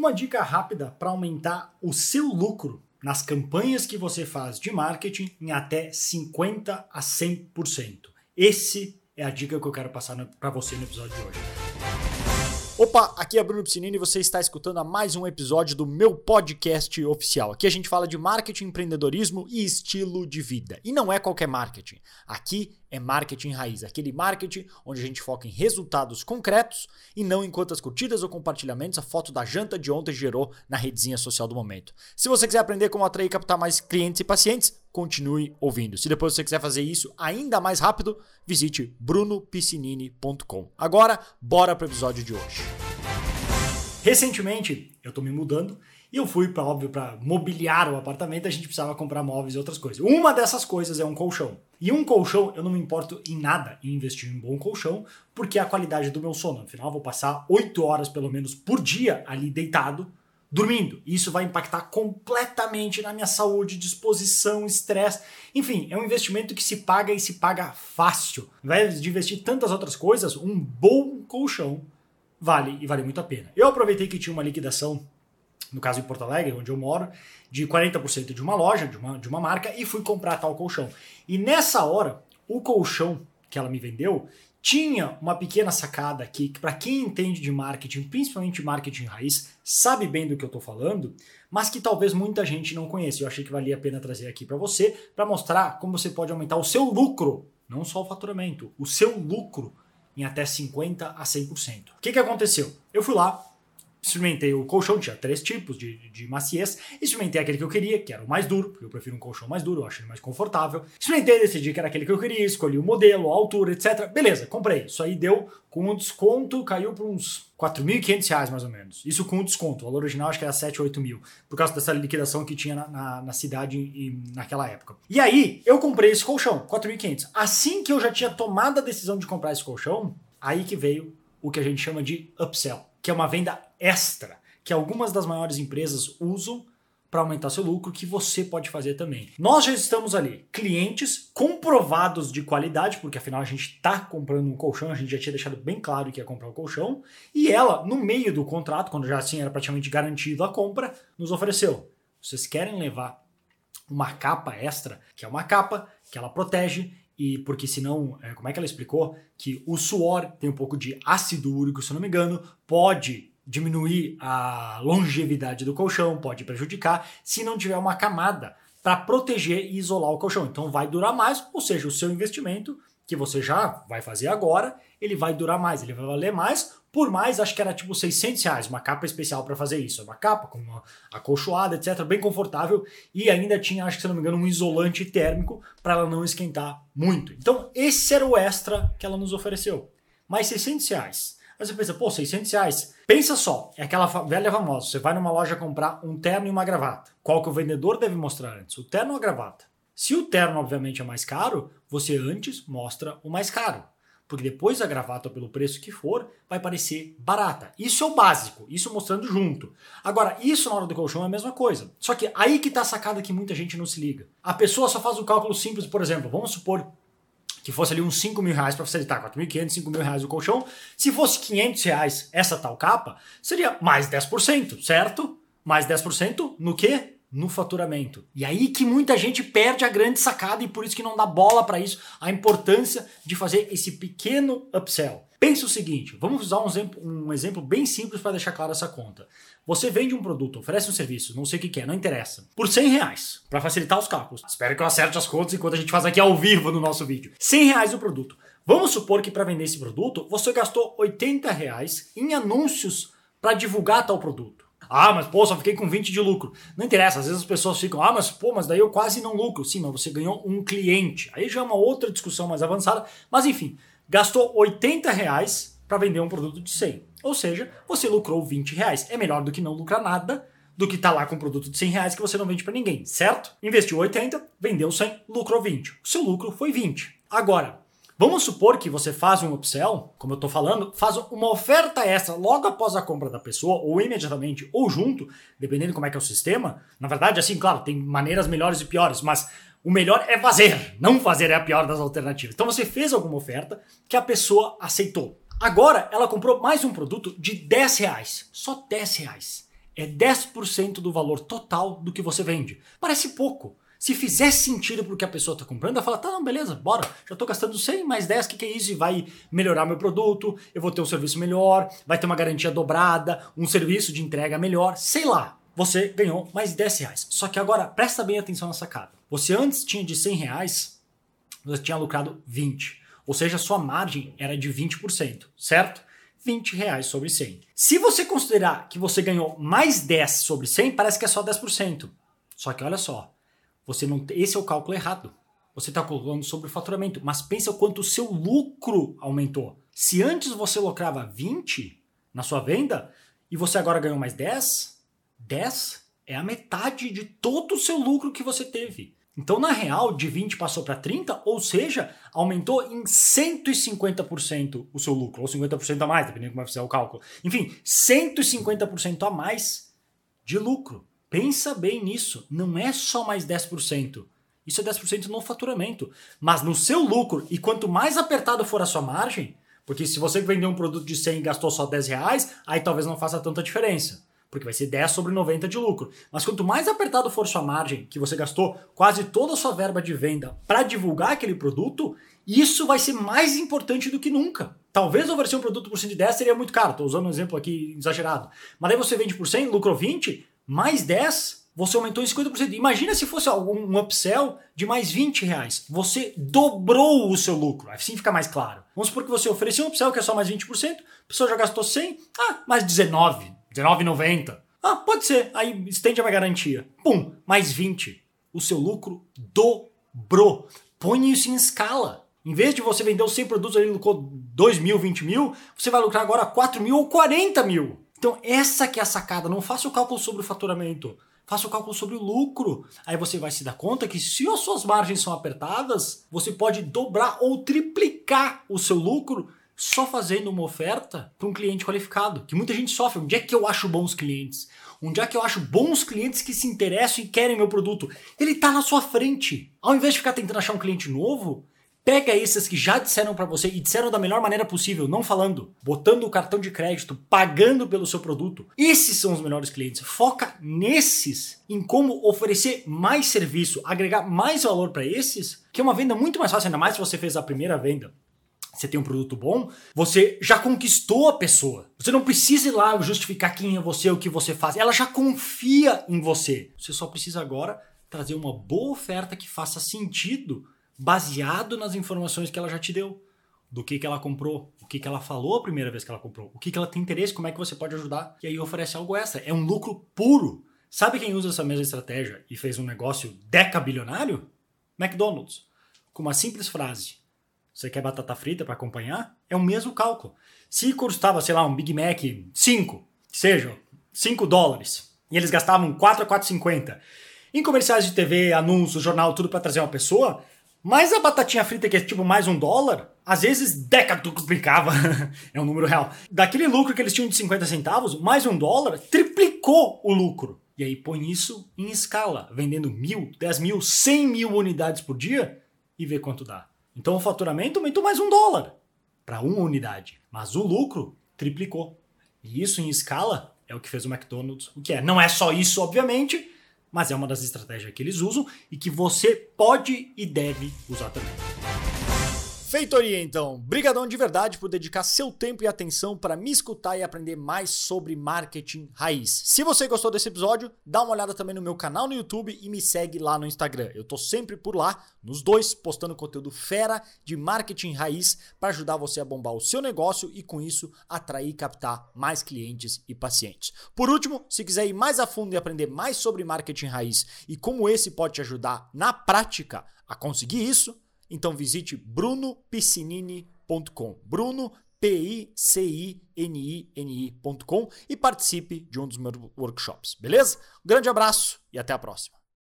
uma dica rápida para aumentar o seu lucro nas campanhas que você faz de marketing em até 50% a 100%. Esse é a dica que eu quero passar para você no episódio de hoje. Opa, aqui é Bruno Piscinini e você está escutando a mais um episódio do meu podcast oficial. Aqui a gente fala de marketing, empreendedorismo e estilo de vida. E não é qualquer marketing. Aqui é marketing raiz, aquele marketing onde a gente foca em resultados concretos e não em quantas curtidas ou compartilhamentos a foto da janta de ontem gerou na redezinha social do momento. Se você quiser aprender como atrair e captar mais clientes e pacientes, continue ouvindo. Se depois você quiser fazer isso ainda mais rápido, visite brunopiscinini.com. Agora, bora para o episódio de hoje. Recentemente, eu estou me mudando e eu fui, para mobiliar o apartamento, a gente precisava comprar móveis e outras coisas. Uma dessas coisas é um colchão. E um colchão, eu não me importo em nada em investir em um bom colchão, porque é a qualidade do meu sono. Afinal, eu vou passar 8 horas, pelo menos, por dia ali deitado, dormindo. Isso vai impactar completamente na minha saúde, disposição, estresse. Enfim, é um investimento que se paga e se paga fácil. Ao invés de investir tantas outras coisas, um bom colchão vale muito a pena. Eu aproveitei que tinha uma liquidação, no caso em Porto Alegre, onde eu moro, de 40% de uma loja, de uma marca, e fui comprar tal colchão. E nessa hora, o colchão que ela me vendeu tinha uma pequena sacada aqui, que para quem entende de marketing, principalmente marketing raiz, sabe bem do que eu estou falando, mas que talvez muita gente não conheça. Eu achei que valia a pena trazer aqui para você, para mostrar como você pode aumentar o seu lucro, não só o faturamento, o seu lucro em até 50% a 100%. O que aconteceu? Eu fui lá, experimentei o colchão, tinha 3 tipos de maciez, experimentei aquele que eu queria, que era o mais duro, porque eu prefiro um colchão mais duro, eu acho ele mais confortável. Experimentei, decidi que era aquele que eu queria, escolhi o modelo, a altura, etc. Beleza, comprei. Isso aí deu, com um desconto, caiu para uns R$4.500 mais ou menos. Isso com um desconto. O valor original acho que era 7 ou 8 mil, por causa dessa liquidação que tinha na cidade naquela época. E aí, eu comprei esse colchão, 4.500. Assim que eu já tinha tomado a decisão de comprar esse colchão, aí que veio o que a gente chama de upsell, que é uma venda extra, que algumas das maiores empresas usam para aumentar seu lucro, que você pode fazer também. Nós já estamos ali, clientes comprovados de qualidade, porque afinal a gente está comprando um colchão, a gente já tinha deixado bem claro que ia comprar um colchão, e ela, no meio do contrato, quando já assim era praticamente garantido a compra, nos ofereceu: vocês querem levar uma capa extra, que é uma capa que ela protege, e porque senão, como é que ela explicou? Que o suor tem um pouco de ácido úrico, se eu não me engano, pode diminuir a longevidade do colchão, pode prejudicar se não tiver uma camada para proteger e isolar o colchão. Então vai durar mais, ou seja, o seu investimento que você já vai fazer agora, ele vai durar mais, ele vai valer mais, por mais, acho que era tipo R$600, uma capa especial para fazer isso. Uma capa com uma acolchoada, etc, bem confortável, e ainda tinha, acho que se não me engano, um isolante térmico para ela não esquentar muito. Então esse era o extra que ela nos ofereceu. Mais R$600. Aí você pensa, pô, R$600? Pensa só, é aquela velha famosa, você vai numa loja comprar um terno e uma gravata. Qual que o vendedor deve mostrar antes? O terno ou a gravata? Se o terno, obviamente, é mais caro, você antes mostra o mais caro. Porque depois a gravata, pelo preço que for, vai parecer barata. Isso é o básico, isso mostrando junto. Agora, isso na hora do colchão é a mesma coisa. Só que aí que tá a sacada que muita gente não se liga. A pessoa só faz o cálculo simples, por exemplo, vamos supor que fosse ali uns R$5.000 para facilitar, R$4.500, R$5.000 o colchão. Se fosse R$500 essa tal capa, seria mais 10%, certo? Mais 10% no quê? No faturamento. E aí que muita gente perde a grande sacada e por isso que não dá bola para isso, a importância de fazer esse pequeno upsell. Pensa o seguinte, vamos usar um exemplo bem simples para deixar clara essa conta. Você vende um produto, oferece um serviço, não sei o que é, não interessa, por R$100, para facilitar os cálculos. Espero que eu acerte as contas enquanto a gente faz aqui ao vivo no nosso vídeo. R$100 o produto. Vamos supor que para vender esse produto, você gastou R$80 em anúncios para divulgar tal produto. Ah, mas pô, só fiquei com 20 de lucro. Não interessa, às vezes as pessoas ficam, mas daí eu quase não lucro. Sim, mas você ganhou um cliente. Aí já é uma outra discussão mais avançada. Mas enfim, gastou R$80 para vender um produto de 100. Ou seja, você lucrou R$20. É melhor do que não lucrar nada, do que estar lá com um produto de R$100 que você não vende para ninguém, certo? Investiu 80, vendeu 100, lucrou 20. O seu lucro foi 20. Agora, vamos supor que você faz um upsell, como eu estou falando, faz uma oferta extra logo após a compra da pessoa, ou imediatamente, ou junto, dependendo de como é que é o sistema. Na verdade, assim, claro, tem maneiras melhores e piores, mas o melhor é fazer. Não fazer é a pior das alternativas. Então você fez alguma oferta que a pessoa aceitou. Agora, ela comprou mais um produto de R$10. Só R$10. é 10% do valor total do que você vende. Parece pouco. Se fizer sentido pro que a pessoa está comprando, ela fala, tá, não, beleza, bora. Já estou gastando 100 mais 10, o que é isso? E vai melhorar meu produto, eu vou ter um serviço melhor, vai ter uma garantia dobrada, um serviço de entrega melhor, sei lá. Você ganhou mais 10 reais. Só que agora, presta bem atenção na sacada. Você antes tinha de 100 reais, você tinha lucrado 20. Ou seja, a sua margem era de 20%, certo? 20 reais sobre 100. Se você considerar que você ganhou mais 10 sobre 100, parece que é só 10%. Só que olha só. Esse é o cálculo errado. Você está calculando sobre o faturamento, mas pensa o quanto o seu lucro aumentou. Se antes você lucrava 20 na sua venda e você agora ganhou mais 10 é a metade de todo o seu lucro que você teve. Então, na real, de 20 passou para 30, ou seja, aumentou em 150% o seu lucro, ou 50% a mais, dependendo de como você fizer o cálculo. Enfim, 150% a mais de lucro. Pensa bem nisso, não é só mais 10%. Isso é 10% no faturamento. Mas no seu lucro, e quanto mais apertado for a sua margem, porque se você vender um produto de 100 e gastou só 10 reais, aí talvez não faça tanta diferença. Porque vai ser 10 sobre 90 de lucro. Mas quanto mais apertado for sua margem, que você gastou quase toda a sua verba de venda para divulgar aquele produto, isso vai ser mais importante do que nunca. Talvez oferecer um produto por 110 seria muito caro, estou usando um exemplo aqui exagerado. Mas aí você vende por 100, lucrou 20, mais 10, você aumentou em 50%. Imagina se fosse um upsell de mais 20 reais. Você dobrou o seu lucro. Assim fica mais claro. Vamos supor que você ofereceu um upsell que é só mais 20%, a pessoa já gastou 100, mais 19, R$19,90. Pode ser. Aí estende a minha garantia. Pum, mais 20. O seu lucro dobrou. Põe isso em escala. Em vez de você vender os 100 produtos e lucrou 2 mil, 20 mil, você vai lucrar agora 4 mil ou 40 mil. Então essa que é a sacada. Não faça o cálculo sobre o faturamento. Faça o cálculo sobre o lucro. Aí você vai se dar conta que se as suas margens são apertadas, você pode dobrar ou triplicar o seu lucro só fazendo uma oferta para um cliente qualificado, que muita gente sofre. Onde é que eu acho bons clientes? Onde é que eu acho bons clientes que se interessam e querem meu produto? Ele está na sua frente. Ao invés de ficar tentando achar um cliente novo, pega esses que já disseram para você e disseram da melhor maneira possível, não falando, botando o cartão de crédito, pagando pelo seu produto. Esses são os melhores clientes. Foca nesses, em como oferecer mais serviço, agregar mais valor para esses, que é uma venda muito mais fácil, ainda mais se você fez a primeira venda. Você tem um produto bom, você já conquistou a pessoa. Você não precisa ir lá justificar quem é você, o que você faz. Ela já confia em você. Você só precisa agora trazer uma boa oferta que faça sentido, baseado nas informações que ela já te deu. Do que ela comprou, o que ela falou a primeira vez que ela comprou, o que ela tem interesse, como é que você pode ajudar. E aí oferece algo extra. É um lucro puro. Sabe quem usa essa mesma estratégia e fez um negócio decabilionário? McDonald's. Com uma simples frase. Você quer batata frita para acompanhar? É o mesmo cálculo. Se custava, sei lá, um Big Mac 5, que seja, $5, e eles gastavam 4 a 4,50 em comerciais de TV, anúncios, jornal, tudo para trazer uma pessoa, mas a batatinha frita, que é tipo mais $1, às vezes duplicava, é um número real. Daquele lucro que eles tinham de 50 centavos, mais $1, triplicou o lucro. E aí põe isso em escala, vendendo 1.000, 10.000, 100.000 unidades por dia e vê quanto dá. Então o faturamento aumentou mais $1 para uma unidade, mas o lucro triplicou. E isso em escala é o que fez o McDonald's. O que é? Não é só isso, obviamente, mas é uma das estratégias que eles usam e que você pode e deve usar também. Feitoria, então. Brigadão de verdade por dedicar seu tempo e atenção para me escutar e aprender mais sobre marketing raiz. Se você gostou desse episódio, dá uma olhada também no meu canal no YouTube e me segue lá no Instagram. Eu tô sempre por lá, nos dois, postando conteúdo fera de marketing raiz para ajudar você a bombar o seu negócio e com isso atrair e captar mais clientes e pacientes. Por último, se quiser ir mais a fundo e aprender mais sobre marketing raiz e como esse pode te ajudar na prática a conseguir isso, então visite brunopiscinini.com, brunopiscinini.com e participe de um dos meus workshops, beleza? Um grande abraço e até a próxima.